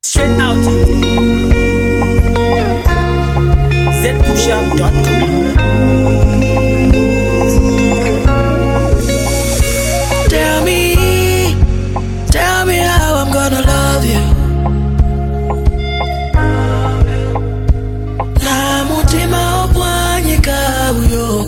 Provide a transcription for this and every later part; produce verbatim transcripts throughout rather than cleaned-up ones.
Straight out Z Pusha dot com. Tell me, tell me how I'm gonna love you. Na mutima opwanyika uyo.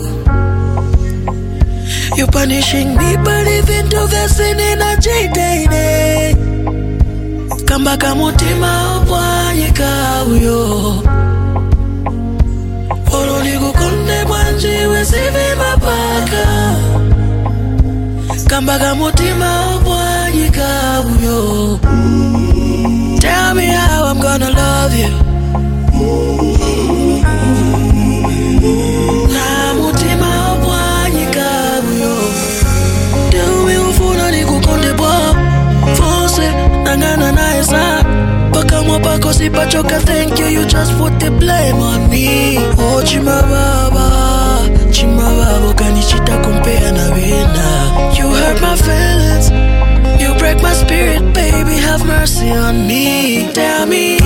You punishing me, but even to the sin in a J-Day. Kambaka mutima opwanyika uyo. Ololi kukonde mwanji wesivi mapaka. Kambaka mutima opwanyika uyo. Tell me how I'm gonna love you. Na mutima opwanyika uyo. Tell me ufuna ni kukonde bwa. Fose nangana na esa. Paka mwapako sipachoka, thank you, you just put the blame on me. Oh chimababa, chimababa kanichita kumpea na wina. You hurt my feelings, you break my spirit, baby, have mercy on me. Tell me